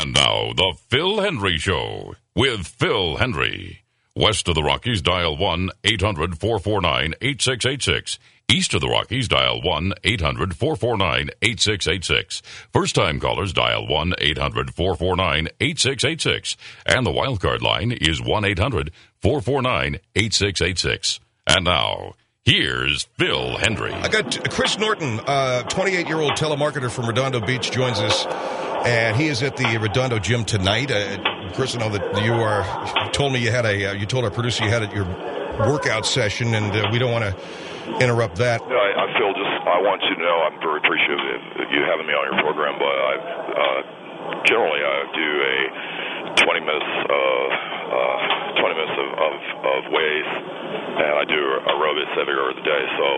And now, the Phil Hendry Show with Phil Hendry. West of the Rockies, dial 1-800-449-8686. East of the Rockies, dial 1-800-449-8686. First-time callers, dial 1-800-449-8686. And the wildcard line is 1-800-449-8686. And now, here's Phil Hendry. I got Chris Norton, 28-year-old telemarketer from Redondo Beach, joins us, and he is at the Redondo Gym tonight. Chris, I know that you told me you had you told our producer you had your workout session, and we don't want to interrupt that. I feel I want you to know I'm very appreciative of you having me on your program, but generally I do a 20 minutes of weights, and I do aerobics every hour of the day, so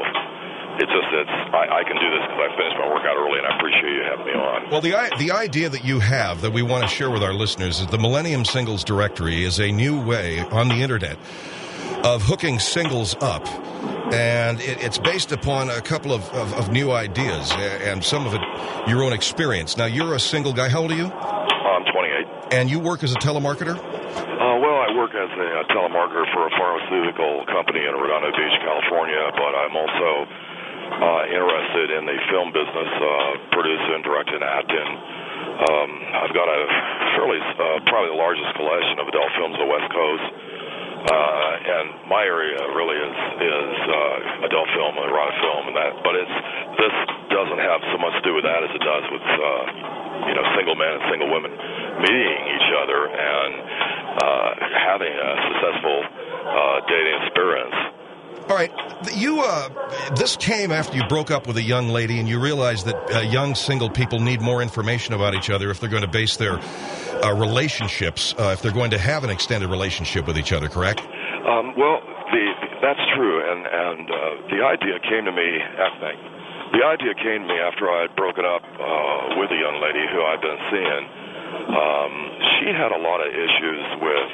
I can do this because I finished my workout early, and I appreciate you having me on. Well, the idea that you have that we want to share with our listeners is the Millennium Singles Directory is a new way on the internet of hooking singles up, and it's based upon a couple of new ideas, and some of it your own experience. Now, you're a single guy. How old are you? I'm 28. And you work as a telemarketer? Well, I work as a telemarketer for a pharmaceutical company in Redondo Beach, California, but I'm also interested in the film business, producing, directing, acting. I've got a fairly, probably the largest collection of adult films on the West Coast. And my area really is adult film, erotic film, and that. But this doesn't have so much to do with that as it does with single men and single women meeting each other and having a successful dating experience. All right, this came after you broke up with a young lady, and you realized that young single people need more information about each other if they're going to base their relationships, if they're going to have an extended relationship with each other, correct? That's true, and the idea came to me. The idea came to me after I had broken up with a young lady who I'd been seeing. She had a lot of issues with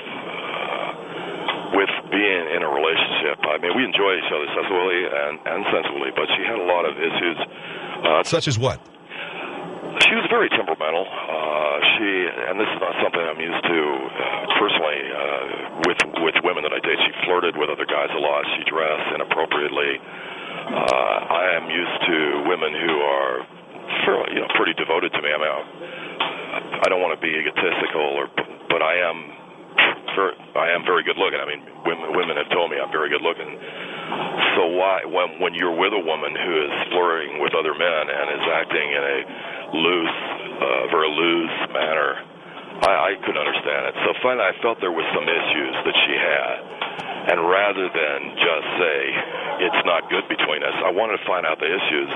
being in a relationship. I mean, we enjoy each other sexually and sensually, but she had a lot of issues. Such as what? She was very temperamental. And this is not something I'm used to personally with women that I date. She flirted with other guys a lot. She dressed inappropriately. I am used to women who are fairly, pretty devoted to me. I mean, I don't want to be egotistical, but I am very good looking. I mean, women have told me I'm very good looking. So why, when you're with a woman who is flirting with other men and is acting in a very loose manner, I couldn't understand it. So finally, I felt there was some issues that she had, and rather than just say it's not good between us, I wanted to find out the issues.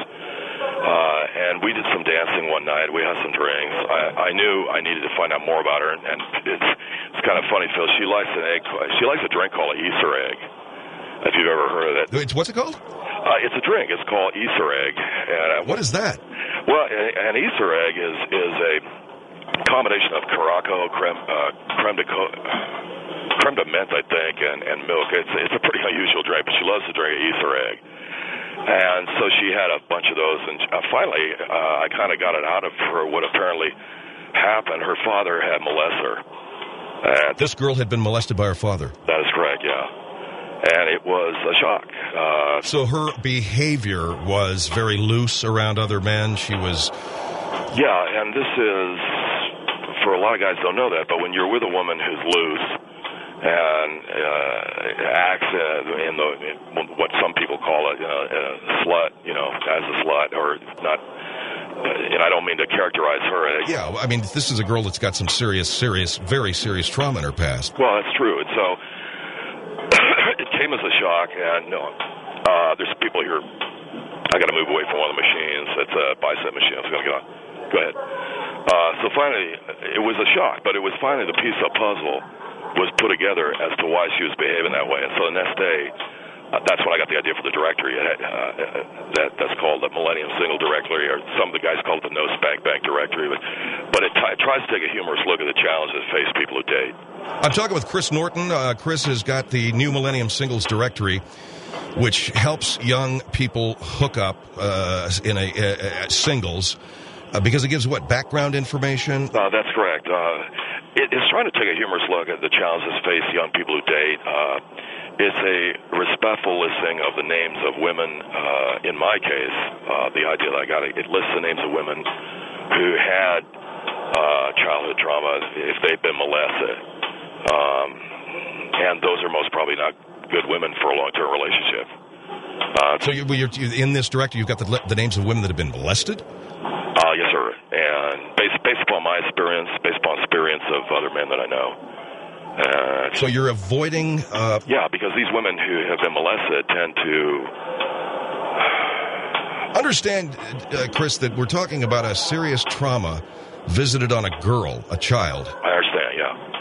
And we did some dancing one night. We had some drinks. I knew I needed to find out more about her, and it's kind of funny, Phil. She likes an egg. She likes a drink called an Easter egg. If you've ever heard of it. What's it called? It's a drink. It's called Easter egg. And, what is that? Well, an Easter egg is a combination of Caraco, creme de menthe, I think, and milk. It's a pretty unusual drink, but she loves to drink an Easter egg. And so she had a bunch of those, and finally I kind of got it out of her what apparently happened. Her father had molested her. And this girl had been molested by her father? That is correct, yeah. And it was a shock. So her behavior was very loose around other men? She was... Yeah, and this is, for a lot of guys don't know that, but when you're with a woman who's loose and acts in what some people call a slut, as a slut, or not, and I don't mean to characterize her. Yeah, I mean, this is a girl that's got some very serious trauma in her past. Well, that's true. And so it came as a shock, and there's people here. I got to move away from one of the machines. It's a bicep machine. I'm going to get on. Go ahead. So finally, it was a shock, but it was finally the piece of puzzle was put together as to why she was behaving that way. And so the next day, that's when I got the idea for the directory. That's called the Millennium Single Directory, or some of the guys call it the No Spank Bank Directory. But it tries to take a humorous look at the challenges that face people who date. I'm talking with Chris Norton. Chris has got the new Millennium Singles Directory, which helps young people hook up in singles. Because it gives what, background information? That's correct. It's trying to take a humorous look at the challenges face young people who date. It's a respectful listing of the names of women. In my case, the idea that I got it lists the names of women who had childhood trauma if they've been molested. And those are most probably not good women for a long-term relationship. So you're in this directory, you've got the names of women that have been molested? Yes, sir. And based upon my experience, based upon experience of other men that I know. So you're avoiding... Yeah, because these women who have been molested tend to... Understand, Chris, that we're talking about a serious trauma visited on a girl, a child. I understand,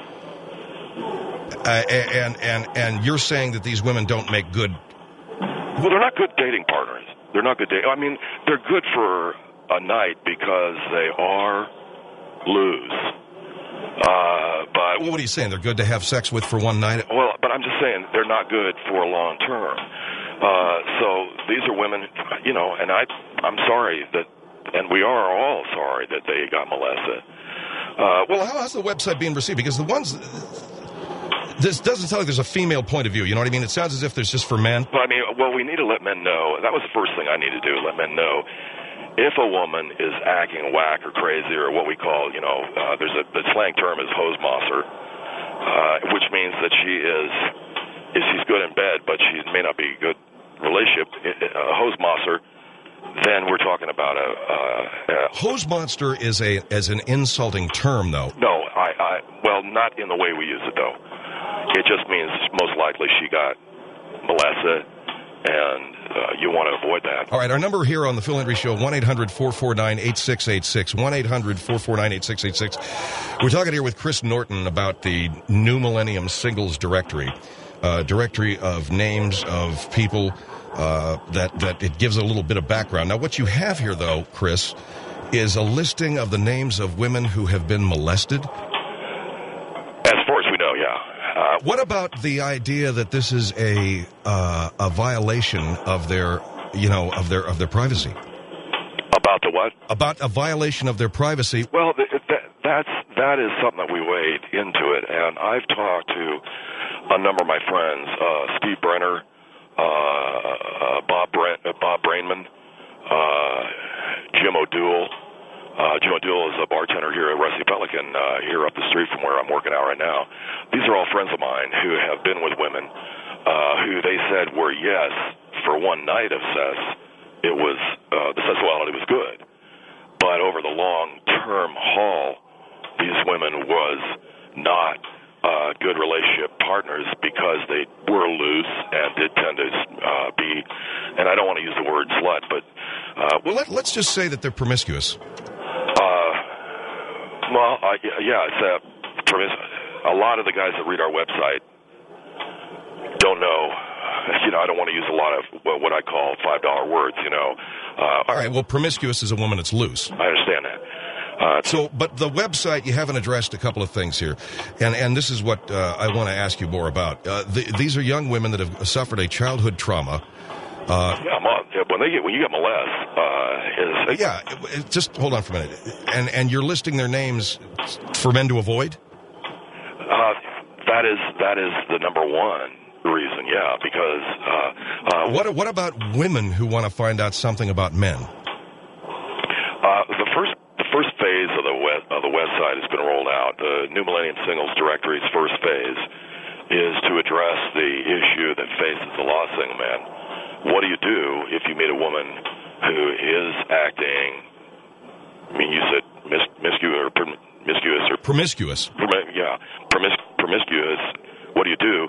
yeah. And you're saying that these women don't make good... Well, they're not good dating partners. They're not good dating... I mean, they're good for a night because they are loose. But what are you saying? They're good to have sex with for one night? Well, but I'm just saying they're not good for long term. So these are women, you know, and I'm sorry that, and we are all sorry that they got molested. Well, how's the website being received? Because the ones... This doesn't sound like there's a female point of view. You know what I mean? It sounds as if there's just for men. Well, I mean, we need to let men know. That was the first thing I need to do, let men know. If a woman is acting whack or crazy or what we call, you know, the slang term is hosemaster, which means that she's good in bed, but she may not be a good relationship. A hosemaster, then we're talking about a hosemaster is an insulting term, though. No, well, not in the way we use it, though. It just means most likely she got molested, and you want to avoid that. All right, our number here on the Phil Hendrie Show, 1-800-449-8686, 1-800-449-8686. We're talking here with Chris Norton about the New Millennium Singles Directory, directory of names of people that it gives a little bit of background. Now, what you have here, though, Chris, is a listing of the names of women who have been molested. As far as we know, yeah. What about the idea that this is a violation of their privacy? About the what? About a violation of their privacy. Well, that is something that we weighed into it, and I've talked to a number of my friends, Steve Brenner, Bob Brainman, Jim O'Doul. Jim O'Doul is a bartender here at Rusty Pelican, here up the street from where I'm working out right now. These are all friends of mine who have been with women who they said were, yes, for one night of sex, it was, the sexuality was good. But over the long-term haul, these women was not good relationship partners because they were loose and did tend to be, and I don't want to use the word slut, but... well, let's just say that they're promiscuous. A lot of the guys that read our website don't know. You know, I don't want to use a lot of what I call $5 words. You know. All right. Well, promiscuous is a woman that's loose. I understand that. But the website, you haven't addressed a couple of things here, and this is what I want to ask you more about. These are young women that have suffered a childhood trauma. When you get molested, just hold on for a minute. And you're listing their names for men to avoid? That is the number one reason, yeah, because... What about women who want to find out something about men? The first phase of the website has been rolled out. The New Millennium Singles Directory's first phase is to address the issue that faces a lot of single men. What do you do if you meet a woman who is acting, I mean, you said promiscuous. Promiscuous. Promiscuous. What do you do?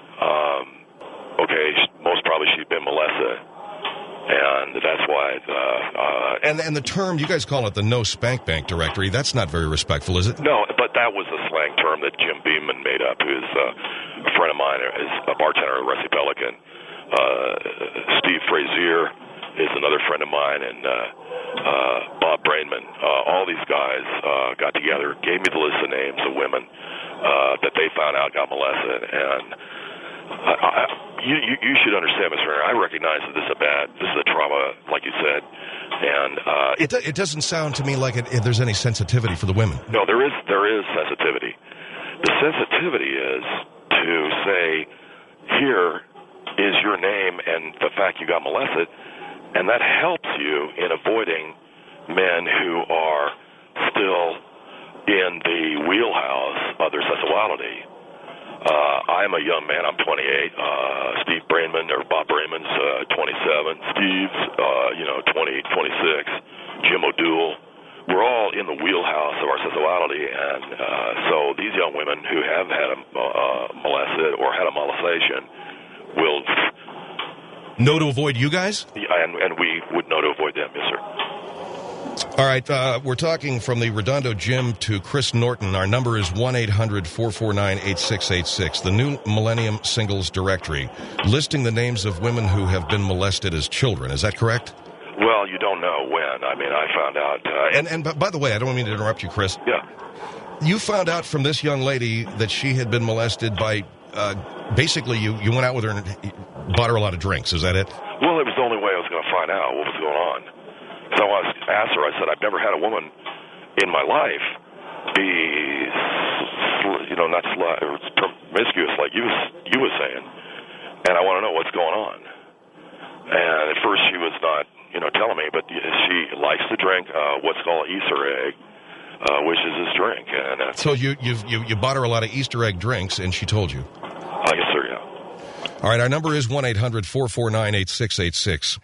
Okay, most probably she's been molested. And that's why... And the term, you guys call it the No Spank Bank Directory. That's not very respectful, is it? No, but that was a slang term that Jim Beeman made up, who's a friend of mine, is a bartender at Rusty Pelican. Steve Frazier is another friend of mine, and Bob Brainman. All these guys got together, gave me the list of names of women that they found out got molested, and You should understand, Mr. Henry. I recognize that this is a trauma, like you said, and it doesn't sound to me like there's any sensitivity for the women. No, there is sensitivity. The sensitivity is to say, here is your name and the fact you got molested, and that helps you in avoiding men who are still in the wheelhouse of their sexuality. I'm a young man. I'm 28. Steve Brainman, or Bob Brainman's 27. Steve's, 20, 26. Jim O'Doul. We're all in the wheelhouse of our sexuality, and so these young women who have had molested or had a molestation will know to avoid you guys? And we would know to avoid them, yes, sir. All right, we're talking from the Redondo Gym to Chris Norton. Our number is 1-800-449-8686, the new Millennium Singles Directory, listing the names of women who have been molested as children. Is that correct? Well, you don't know when. I mean, I found out... And by the way, I don't mean to interrupt you, Chris. Yeah. You found out from this young lady that she had been molested by... basically, you went out with her and bought her a lot of drinks. Is that it? Well, it was the only way I was going to find out what was going on. So I asked her, I said, I've never had a woman in my life be, not promiscuous like you was saying, and I want to know what's going on. And at first she was not, telling me, but she likes to drink what's called Easter egg, which is this drink. And so you bought her a lot of Easter egg drinks, and she told you? Yes, sir, yeah. All right, our number is 1-800-449-8686.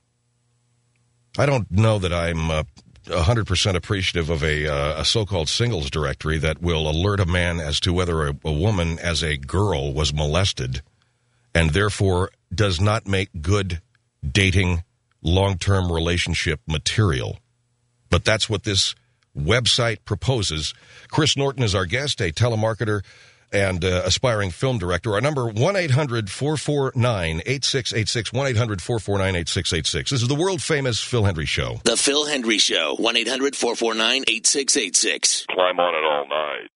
I don't know that I'm 100% appreciative of a so-called singles directory that will alert a man as to whether a woman as a girl was molested and therefore does not make good dating, long-term relationship material. But that's what this website proposes. Chris Norton is our guest, a telemarketer and aspiring film director. Our number, 1-800-449-8686, 1-800-449-8686. This is the world-famous Phil Hendry Show. The Phil Hendry Show, 1-800-449-8686. Climb on it all night.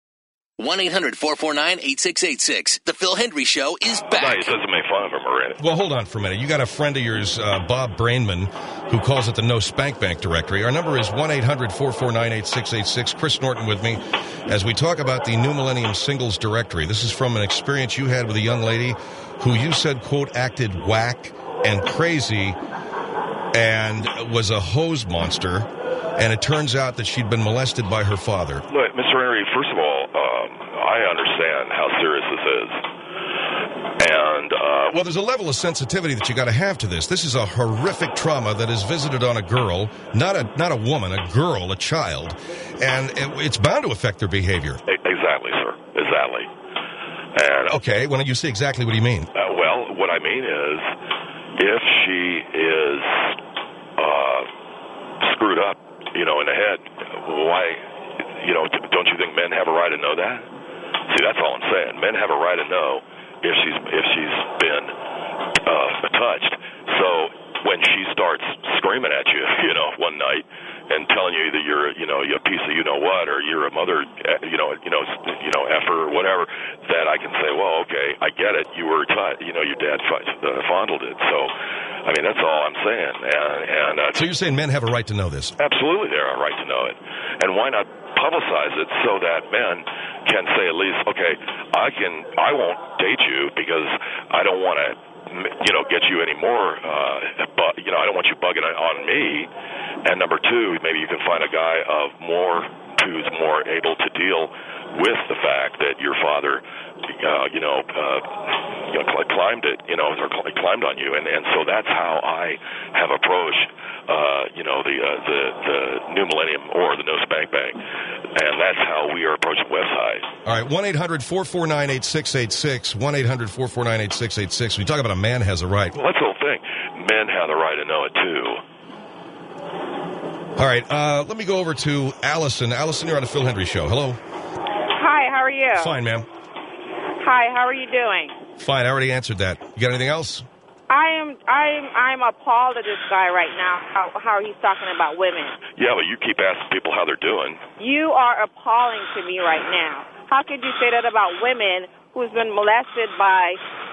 1-800-449-8686. The Phil Hendry Show is back. No, he doesn't make fun of him already. Well, hold on for a minute. You got a friend of yours, Bob Brainman, who calls it the No Spank Bank directory. Our number is 1-800-449-8686. Chris Norton with me as we talk about the New Millennium Singles Directory. This is from an experience you had with a young lady who you said, quote, acted whack and crazy and was a hose monster. And it turns out that she'd been molested by her father. Look, Mr. Henry, first of all, I understand how serious this is. And well, there's a level of sensitivity that you got to have to this. This is a horrific trauma that is visited on a girl, not a woman, a girl, a child, and it's bound to affect their behavior. Exactly, sir. Exactly. And okay, when you say exactly, what do you mean? Well, what I mean is, if she is screwed up, in the head, why, don't you think men have a right to know that? See, that's all I'm saying. Men have a right to know if she's been touched. So when she starts screaming at you, one night and telling you that you're a piece of what, or you're a mother, effer or whatever, that I can say, well, okay, I get it. You were touched. Your dad fondled it. So, I mean, that's all I'm saying. So you're saying men have a right to know this? Absolutely, they have a right to know it. And why not publicize it so that men can say at least, okay, I won't date you because I don't want to, get you any more, but, I don't want you bugging on me. And number two, maybe you can find a guy who's more able to deal with the fact that your father, climbed it, or climbed on you. And so that's how I have approached, the New Millennium or the No Spank Bank. And that's how we are approaching website. All right, 1-800-449-8686, 1-800-449-8686. We talk about a man has a right. Well, that's the whole thing. Men have the right to know it, too. All right, let me go over to Allison. Allison, you're on the Phil Hendry Show. Hello. Hi, how are you? Fine, ma'am. Hi, how are you doing? Fine, I already answered that. You got anything else? I'm appalled at this guy right now, how he's talking about women. Yeah, but you keep asking people how they're doing. You are appalling to me right now. How could you say that about women who's been molested by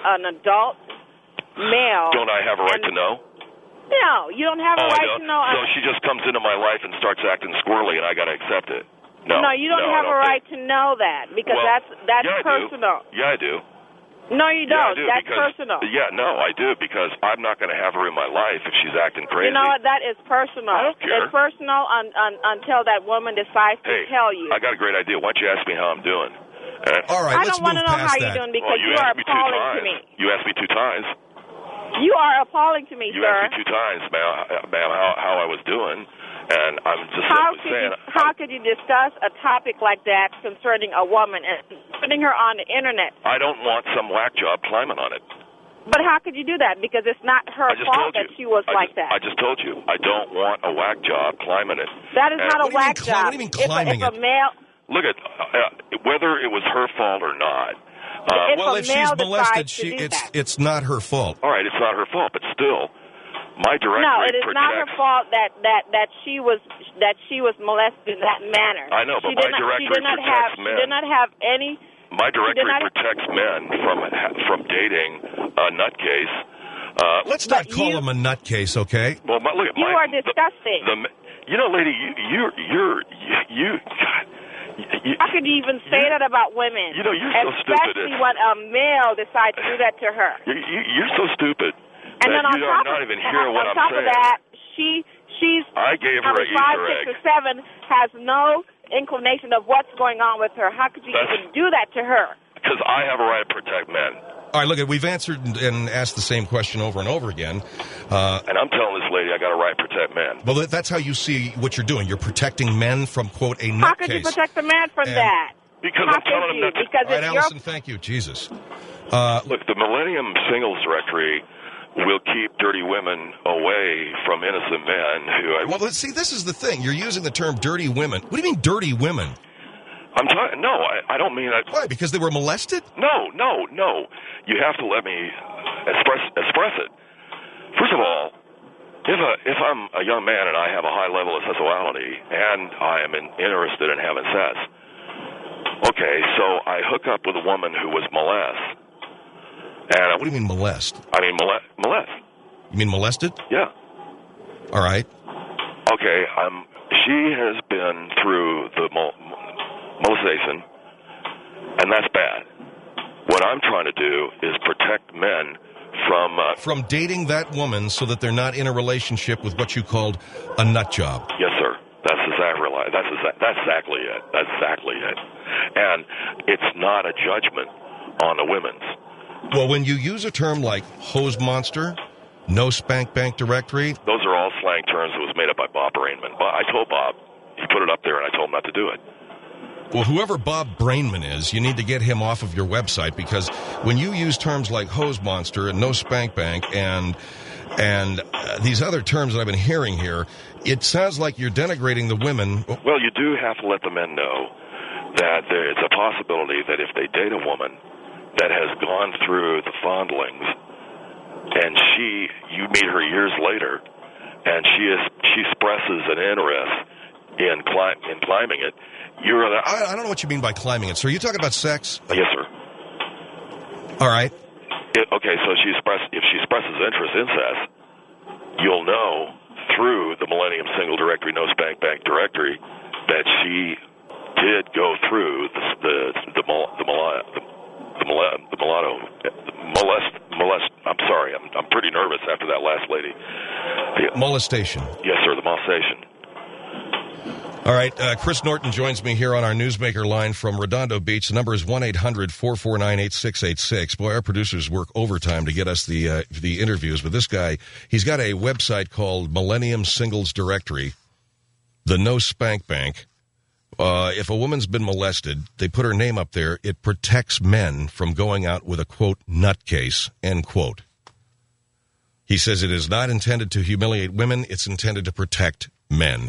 an adult male. Don't I have a right to know? No, you don't have a right to know. So she just comes into my life and starts acting squirrely, and I got to accept it. No, you don't have a right to know that because that's personal. Yeah, I do. No, you don't. Yeah, I do, that's because, personal. Yeah, no, I do because I'm not going to have her in my life if she's acting crazy. You know what? That is personal. I don't care. It's personal until that woman decides to tell you. I got a great idea. Why don't you ask me how I'm doing? All right, I let's don't want to move know how past you're that. doing because you are appalling to me. You asked me 2 times. You are appalling to me, You sir. asked me 2 times, ma'am, how I was doing, and I'm just simply saying. How could you discuss a topic like that concerning a woman and putting her on the internet? I don't want some whack job climbing on it. But how could you do that? Because it's not her fault that she was like that. I just told you. I don't want a whack job climbing it. That is not a whack job. What do you mean climbing if a male... Look at whether it was her fault or not. If she's molested, it's not her fault. All right, it's not her fault, but still, my directory No, it is not her fault that she was molested in that manner. I know, but my directory protects men. She did not have any. My directory protects men from dating a nutcase. Let's not call him a nutcase, okay? Well, look at you are disgusting. Lady, you. God. How could you even say that about women? You're so stupid. Especially when a male decides to do that to her. You're so stupid. And then you are not even hearing what I'm saying. On top of that, she's I gave her an Easter egg. 5, 6, or 7 has no inclination of what's going on with her. How could you even do that to her? Because I have a right to protect men. All right, look, we've answered and asked the same question over and over again. And I'm telling this lady I got a right to protect men. Well, that's how you see what you're doing. You're protecting men from, quote, a nutcase. How could you protect the man from that? Because I'm telling him that. Because all right, Allison, thank you. Jesus. Look, the Millennium Singles Directory will keep dirty women away from innocent men who... Well, let's see, this is the thing. You're using the term dirty women. What do you mean dirty women? I don't mean that. Why? Because they were molested? No. You have to let me express it. First of all, if I'm a young man and I have a high level of sexuality and I am interested in having sex, okay, so I hook up with a woman who was molested. And what do you mean molest? I mean molest. You mean molested? Yeah. All right. Okay. She has been through the molestation, and that's bad. What I'm trying to do is protect men from dating that woman so that they're not in a relationship with what you called a nut job. Yes, sir. That's exactly it. That's exactly it. And it's not a judgment on the women's. Well, when you use a term like hose monster, no spank bank directory, those are all slang terms that was made up by Bob Brainman. But I told Bob, he put it up there, and I told him not to do it. Well, whoever Bob Brainman is, you need to get him off of your website, because when you use terms like hose monster and no spank bank and these other terms that I've been hearing here, it sounds like you're denigrating the women. Well, you do have to let the men know that it's a possibility that if they date a woman that has gone through the fondlings and you meet her years later and she expresses an interest in climbing it, I don't know what you mean by climbing it. So are you talking about sex? Yes, sir. All right. Okay, so if she expresses interest in sex, you'll know through the Millennium Single Directory, No Spank Bank Directory, that she did go through the molest. I'm sorry, I'm pretty nervous after that last lady. Molestation. Yes, sir, the molestation. All right, Chris Norton joins me here on our Newsmaker line from Redondo Beach. The number is 1-800-449-8686. Boy, our producers work overtime to get us the interviews. But this guy, he's got a website called Millennium Singles Directory, the No Spank Bank. If a woman's been molested, they put her name up there. It protects men from going out with a, quote, nutcase, end quote. He says it is not intended to humiliate women. It's intended to protect men.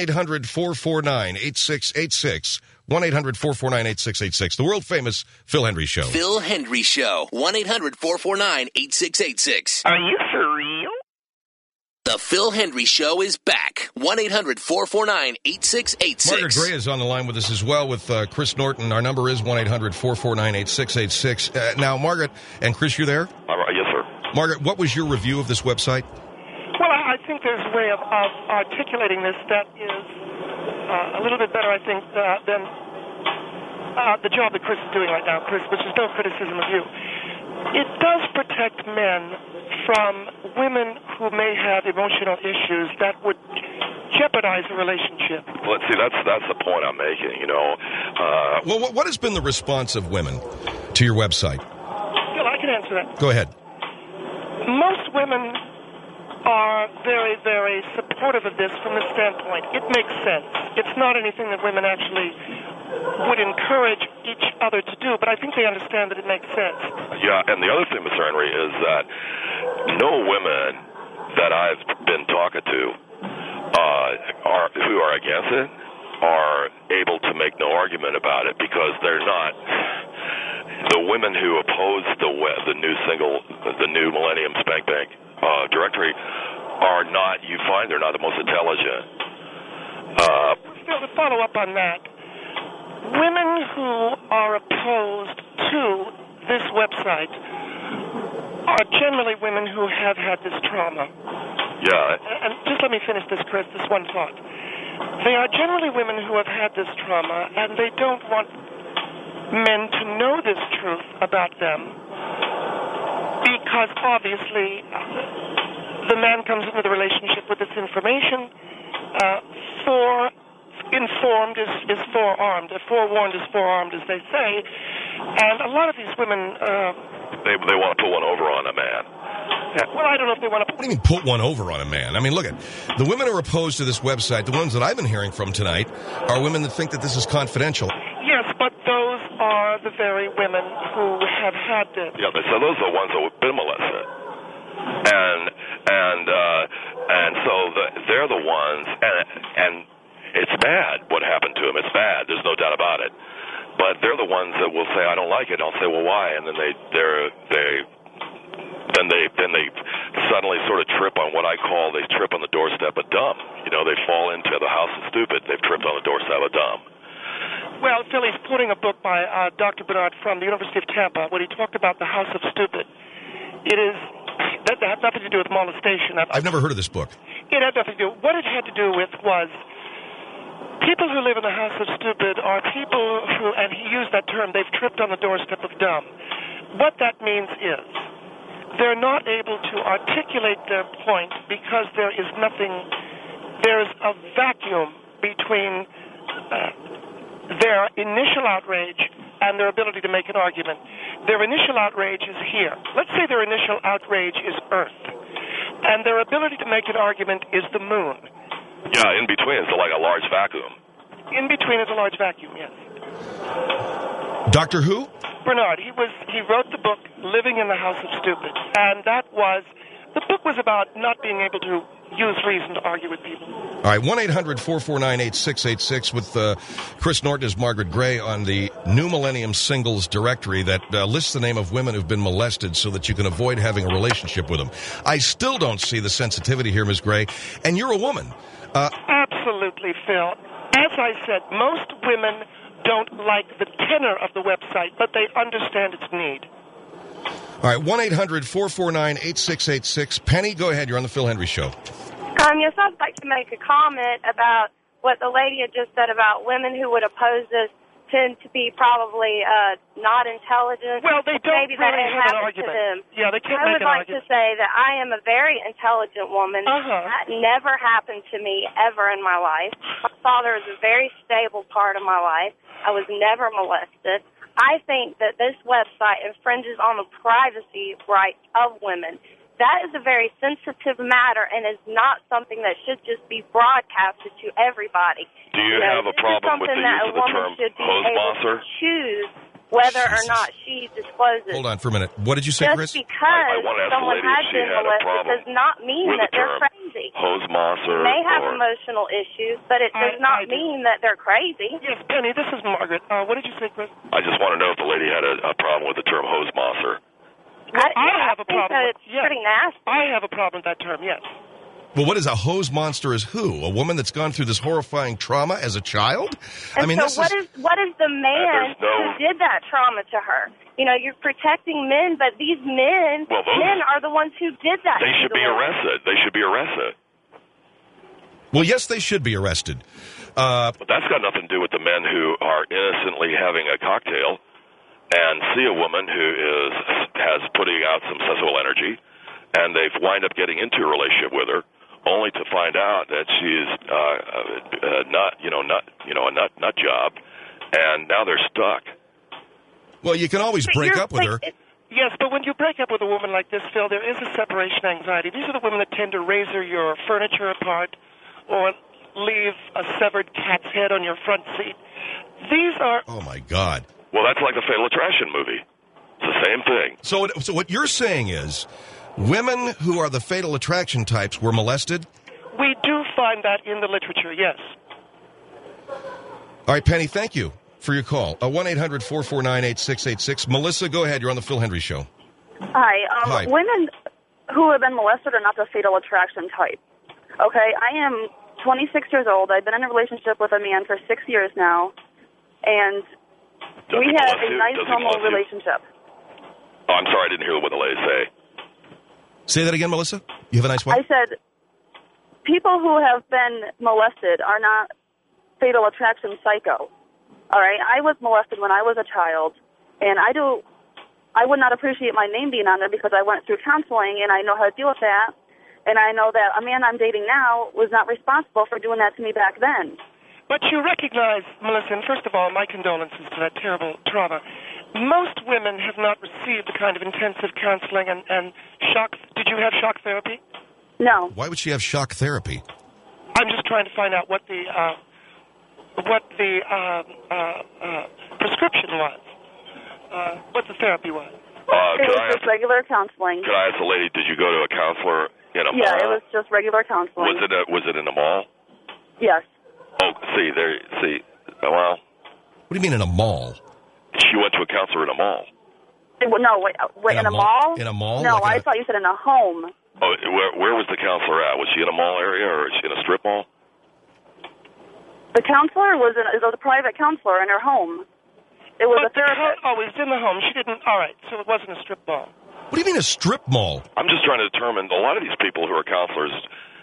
1-800-449-8686. 1-800-449-8686. The world-famous Phil Hendry Show. Phil Hendry Show. 1-800-449-8686. Are you for real? The Phil Hendry Show is back. 1-800-449-8686. Margaret Gray is on the line with us as well with Chris Norton. Our number is 1-800-449-8686. Now, Margaret and Chris, you there? Yes, sir. Margaret, what was your review of this website? Well, I think there's a way of articulating this that is a little bit better, I think, than the job that Chris is doing right now, Chris, which is no criticism of you. It does protect men from women who may have emotional issues that would jeopardize a relationship. Well, see, that's the point I'm making, you know. Well, what has been the response of women to your website? Phil, I can answer that. Go ahead. Most women are very, very supportive of this from the standpoint. It makes sense. It's not anything that women actually would encourage each other to do, but I think they understand that it makes sense. Yeah, and the other thing, Mr. Henry, is that no women that I've been talking to who are against it are able to make no argument about it because they're not. The women who oppose the new Millennium Spank Bank directory are not. You find they're not the most intelligent. Still, to follow up on that. Women who are opposed to this website are generally women who have had this trauma. Yeah. And just let me finish this, Chris, this one thought. They are generally women who have had this trauma, and they don't want men to know this truth about them because, obviously, the man comes into the relationship with this information. Informed is forearmed. Forewarned is forearmed, as they say. And a lot of these women... They want to put one over on a man. Yeah. Well, I don't know if they want to... What do you mean put one over on a man? I mean, look at the women who are opposed to this website, the ones that I've been hearing from tonight, are women that think that this is confidential. Yes, but those are the very women who have had this. Yeah, so those are the ones that have been molested. And so they're the ones... And it's bad what happened to him. It's bad. There's no doubt about it. But they're the ones that will say, I don't like it. I'll say, well, why? And then they suddenly sort of trip on what I call, they trip on the doorstep of dumb. You know, they fall into the house of stupid. They've tripped on the doorstep of dumb. Well, Phil, he's quoting a book by Dr. Bernard from the University of Tampa when he talked about the house of stupid. That had nothing to do with molestation. I've never heard of this book. It had nothing to do. What it had to do with was people who live in the house of stupid are people who, and he used that term, they've tripped on the doorstep of dumb. What that means is they're not able to articulate their point because there's a vacuum between their initial outrage and their ability to make an argument. Their initial outrage is here. Let's say their initial outrage is Earth, and their ability to make an argument is the moon. Yeah, in between is like a large vacuum. In between is a large vacuum, yes. Dr. Who? Bernard. He wrote the book Living in the House of Stupid, and the book was about not being able to use reason to argue with people. All right, 1-800-449-8686 with Chris Norton as Margaret Gray on the New Millennium Singles Directory that lists the name of women who've been molested so that you can avoid having a relationship with them. I still don't see the sensitivity here, Ms. Gray, and you're a woman. Absolutely, Phil. As I said, most women don't like the tenor of the website, but they understand its need. All right, 1-800-449-8686. Penny, go ahead. You're on the Phil Hendry Show. Yes, I'd like to make a comment about what the lady had just said about women who would oppose this tend to be probably not intelligent. Well, they don't Maybe really that have an happens to argument. them. Yeah, they can't I make would an like argument. to say that I am a very intelligent woman. Uh-huh. That never happened to me ever in my life. My father is a very stable part of my life. I was never molested. I think that this website infringes on the privacy rights of women. That is a very sensitive matter and is not something that should just be broadcasted to everybody. Do you have a problem with the use of the term hostbosser? Choose whether or not she discloses. Hold on for a minute. What did you say, Chris? Just because someone has been molested does not mean that they're crazy. Hostbosser. They may have emotional issues, but it does not mean that they're crazy. Yes, Penny, this is Margaret. What did you say, Chris? I just want to know if the lady had a problem with the term hostbosser. I have a problem. It's pretty nasty. I have a problem with that term, yes. Well, what is a hose monster is who? A woman that's gone through this horrifying trauma as a child? And so what is the man who did that trauma to her? You know, you're protecting men, but these men are the ones who did that. They should be arrested. They should be arrested. Well, yes, they should be arrested. But that's got nothing to do with the men who are innocently having a cocktail and see a woman who has putting out some sexual energy, and they've wind up getting into a relationship with her, only to find out that she's a nut job, and now they're stuck. Well, you can always break up with her. Yes, but when you break up with a woman like this, Phil, there is a separation anxiety. These are the women that tend to razor your furniture apart or leave a severed cat's head on your front seat. These are... Oh, my God. Well, that's like the Fatal Attraction movie. It's the same thing. So what you're saying is women who are the fatal attraction types were molested? We do find that in the literature, yes. All right, Penny, thank you for your call. 1-800-449-8686. Melissa, go ahead. You're on the Phil Hendry Show. Hi. Hi. Women who have been molested are not the fatal attraction type. Okay? I am 26 years old. I've been in a relationship with a man for 6 years now, and we have a nice, normal relationship. Oh, I'm sorry, I didn't hear what the lady say. Say that again, Melissa? You have a nice wife? I said people who have been molested are not fatal attraction psycho. All right? I was molested when I was a child, and I would not appreciate my name being on there because I went through counseling, and I know how to deal with that, and I know that a man I'm dating now was not responsible for doing that to me back then. But you recognize, Melissa, and first of all, my condolences to that terrible trauma. Most women have not received the kind of intensive counseling and shock. Did you have shock therapy? No. Why would she have shock therapy? I'm just trying to find out what the prescription was, what the therapy was. It was just regular counseling. Could I ask the lady, did you go to a counselor in a mall? Yeah, it was just regular counseling. Was it in a mall? Yes. Oh, well. What do you mean in a mall? She went to a counselor in a mall. No, wait, in a mall? In a mall? No, like I thought you said in a home. Oh, where was the counselor at? Was she in a mall area or is she in a strip mall? The counselor was a private counselor in her home. It was a therapist. It was in the home. She didn't. All right, so it wasn't a strip mall. What do you mean a strip mall? I'm just trying to determine. A lot of these people who are counselors,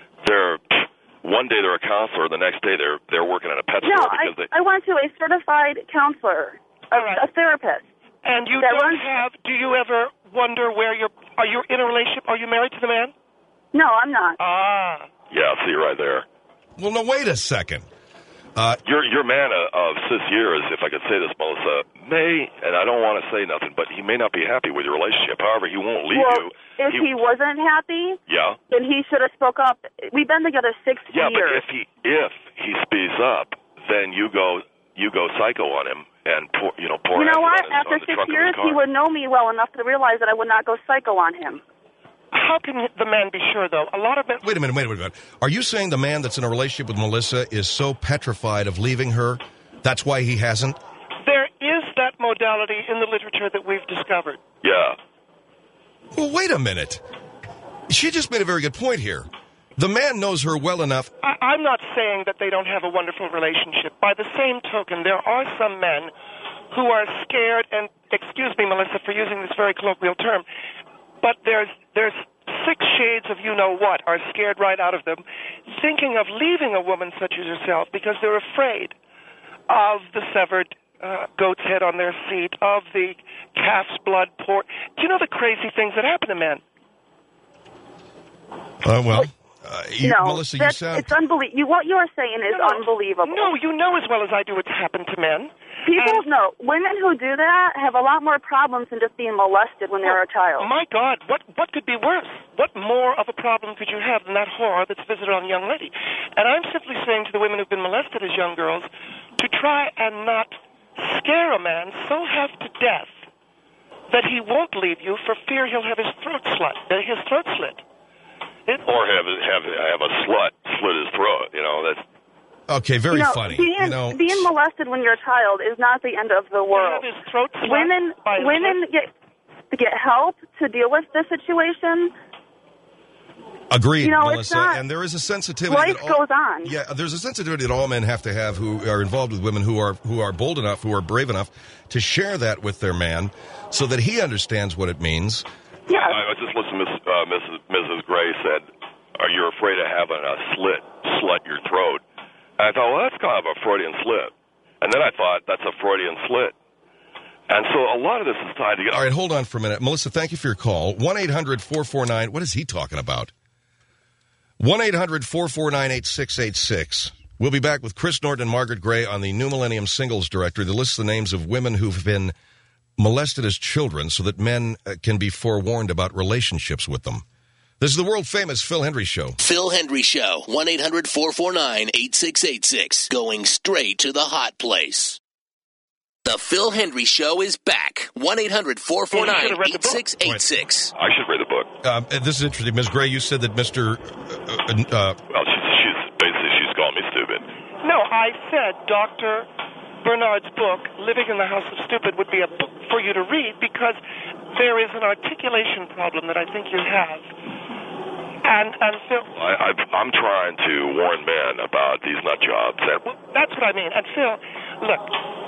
one day they're a counselor, the next day they're working at a pet store because I went to a certified counselor, a therapist. And you do you ever wonder are you in a relationship? Are you married to the man? No, I'm not. Yeah, see right there. Well, no, wait a second. Your man of 6 years, if I could say this, Melissa, and I don't want to say nothing, but he may not be happy with your relationship. However, he won't leave you. If he wasn't happy, then he should have spoke up. We've been together 6 years. Yeah, but if he speeds up, then you go psycho on him and pour You know what? After 6 years, he would know me well enough to realize that I would not go psycho on him. How can the man be sure, though? A lot of men... Wait a minute. Are you saying the man that's in a relationship with Melissa is so petrified of leaving her, that's why he hasn't? There is that modality in the literature that we've discovered. Yeah. Well, wait a minute. She just made a very good point here. The man knows her well enough... I'm not saying that they don't have a wonderful relationship. By the same token, there are some men who are scared, and excuse me, Melissa, for using this very colloquial term, but there's 6 shades of you-know-what are scared right out of them, thinking of leaving a woman such as yourself because they're afraid of the severed goat's head on their seat, of the calf's blood poured. Do you know the crazy things that happen to men? Melissa, you sound... It's unbelievable. What you are saying is unbelievable. No, you know as well as I do it's happened to men. Women who do that have a lot more problems than just being molested when they're a child. My God, what could be worse? What more of a problem could you have than that horror that's visited on a young lady? And I'm simply saying to the women who've been molested as young girls to try and not scare a man so half to death that he won't leave you for fear he'll have his throat slit. Or have a slut slit his throat. That's... Okay, very funny. Being molested when you're a child is not the end of the world. Women get help to deal with this situation. Agreed, You know, Melissa. it's not. And there is a sensitivity. Life goes on. Yeah, there's a sensitivity that all men have to have who are involved with women who are bold enough, who are brave enough to share that with their man, so that he understands what it means. Yes. I was just listening to Mrs. Gray said, "Are you afraid of having a slit your throat?" And I thought, well, that's kind of a Freudian slip. And then I thought, that's a Freudian slit. And so a lot of this is tied together. All right, hold on for a minute. Melissa, thank you for your call. 1-800-449, what is he talking about? 1-800-449-8686. We'll be back with Chris Norton and Margaret Gray on the New Millennium Singles Directory that lists the names of women who've been molested as children so that men can be forewarned about relationships with them. This is the world-famous Phil Hendry Show. Phil Hendry Show, 1-800-449-8686. Going straight to the hot place. The Phil Hendry Show is back. 1-800-449-8686. I should read the book. This is interesting. Ms. Gray, you said that Mr. Well, she's calling me stupid. No, I said Dr. Bernard's book, Living in the House of Stupid, would be a book for you to read because there is an articulation problem that I think you have. And Phil... I'm trying to warn men about these nut jobs. Well, that's what I mean. And Phil, look,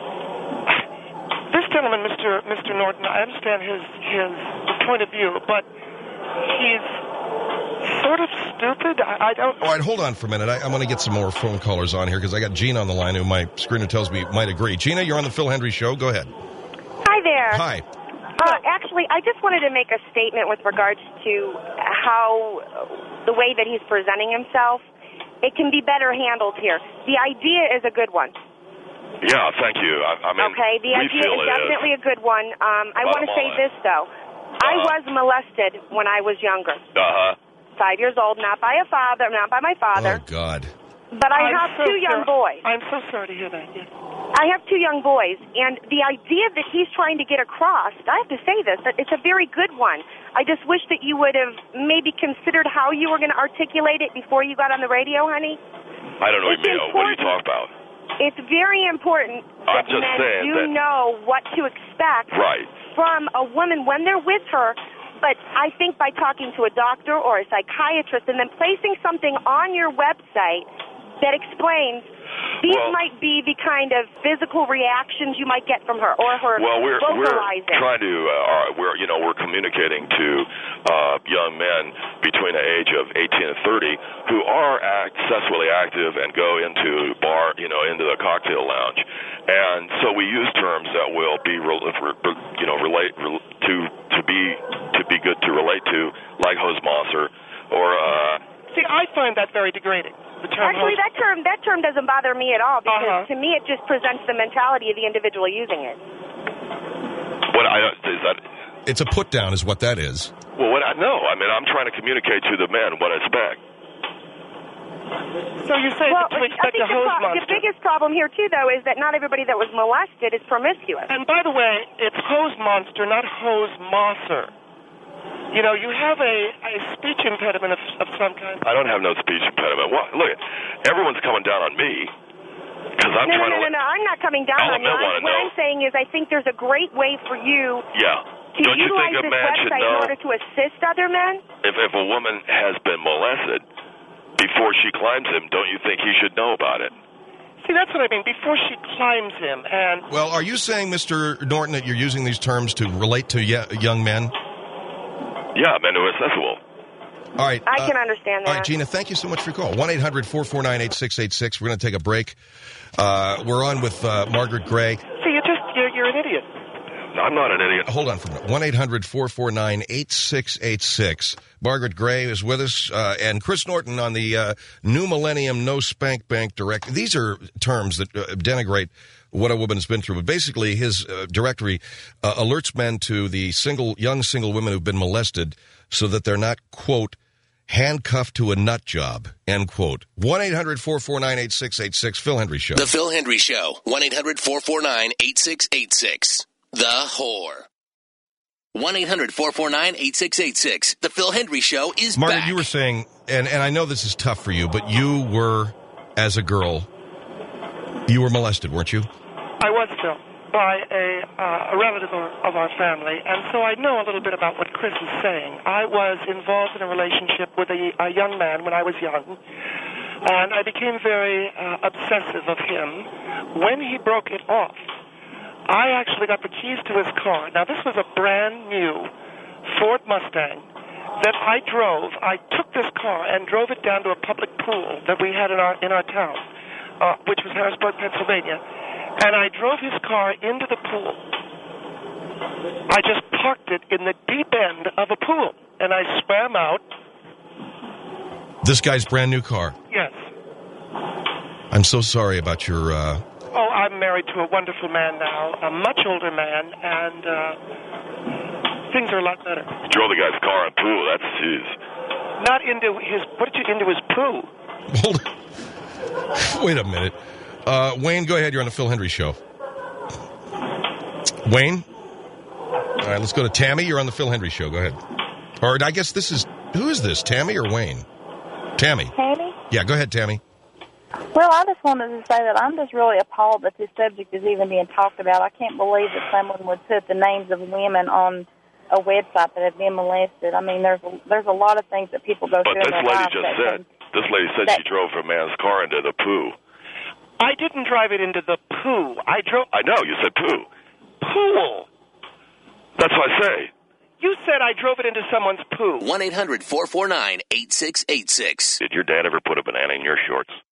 this gentleman, Mr. Norton, I understand his point of view, but he's sort of stupid. I don't... All right, hold on for a minute. I'm going to get some more phone callers on here because I got Gina on the line who my screener tells me might agree. Gina, you're on the Phil Hendry Show. Go ahead. Hi there. Hi. Actually, I just wanted to make a statement with regards to how the way that he's presenting himself. It can be better handled here. The idea is a good one. Yeah, thank you. I mean, okay, the idea is definitely a good one. I want to say this, though. I was molested when I was younger. 5 years old, not by my father. Oh, God. But I have two young boys. I'm so sorry to hear that. Yes. I have two young boys, and the idea that he's trying to get across, I have to say this, that it's a very good one. I just wish that you would have maybe considered how you were going to articulate it before you got on the radio, honey. I don't know what are you talking about? It's very important that men do know what to expect from a woman when they're with her. But I think by talking to a doctor or a psychiatrist and then placing something on your website that explains these might be the kind of physical reactions you might get from her or her vocalizing. We're trying to we're communicating to young men between the age of 18 and 30 who are sexually active and go into into the cocktail lounge, and so we use terms that will be to be good to relate to, like hostmaster or. See, I find that very degrading. Actually, that term doesn't bother me at all because to me it just presents the mentality of the individual using it. Is that? It's a put down, is what that is. Well, I'm trying to communicate to the men what I expect. So you say to expect a hose monster. The biggest problem here too, though, is that not everybody that was molested is promiscuous. And by the way, it's hose monster, not hose mosser. You know, you have a speech impediment of some kind. I don't have no speech impediment. Well, look, everyone's coming down on me because I'm trying to... No, I'm not coming down on you. What I'm saying is I think there's a great way for you to utilize this website in order to assist other men. If a woman has been molested before she climbs him, don't you think he should know about it? See, that's what I mean, before she climbs him. And well, are you saying, Mr. Norton, that you're using these terms to relate to young men? Yeah, men who are accessible. All right. I can understand that. All right, Gina, thank you so much for your call. 1-800-449-8686. We're going to take a break. We're on with Margaret Gray. See, you're an idiot. I'm not an idiot. Hold on for a minute. 1-800-449-8686. Margaret Gray is with us, and Chris Norton on the New Millennium No Spank Bank Directory. These are terms that denigrate what a woman has been through. But basically, his directory alerts men to the young single women who've been molested so that they're not, quote, handcuffed to a nut job, end quote. 1-800-449-8686. Phil Hendry Show. The Phil Hendry Show. 1-800-449-8686. The Whore. 1-800-449-8686. The Phil Hendry Show is Margaret, back. you were saying, and I know this is tough for you, but you were, as a girl, you were molested, weren't you? I was, Phil. by a relative of our family, and so I know a little bit about what Chris is saying. I was involved in a relationship with a young man when I was young, and I became very obsessive of him. When he broke it off, I actually got the keys to his car. Now, this was a brand new Ford Mustang that I drove. I took this car and drove it down to a public pool that we had in our town, which was Harrisburg, Pennsylvania. And I drove his car into the pool. I just parked it in the deep end of a pool, and I swam out. This guy's brand new car? Yes. I'm so sorry about your... Oh, I'm married to a wonderful man now, a much older man, and things are a lot better. You drove the guy's car in pool. That's jeez. Not into his... What did you into his poo? Hold on. Wait a minute. Wayne, go ahead. You're on the Phil Hendry Show. Wayne? All right, let's go to Tammy. You're on the Phil Hendry Show. Go ahead. Or I guess this is... Who is this, Tammy or Wayne? Tammy. Tammy? Yeah, go ahead, Tammy. Well, I just wanted to say that I'm just really appalled that this subject is even being talked about. I can't believe that someone would put the names of women on a website that have been molested. I mean, there's a lot of things that people go through in their lives. This lady said she drove her man's car into the poo. I didn't drive it into the poo. I know, you said poo. Pool. That's what I say. You said I drove it into someone's poo. 1-800-449-8686. Did your dad ever put a banana in your shorts?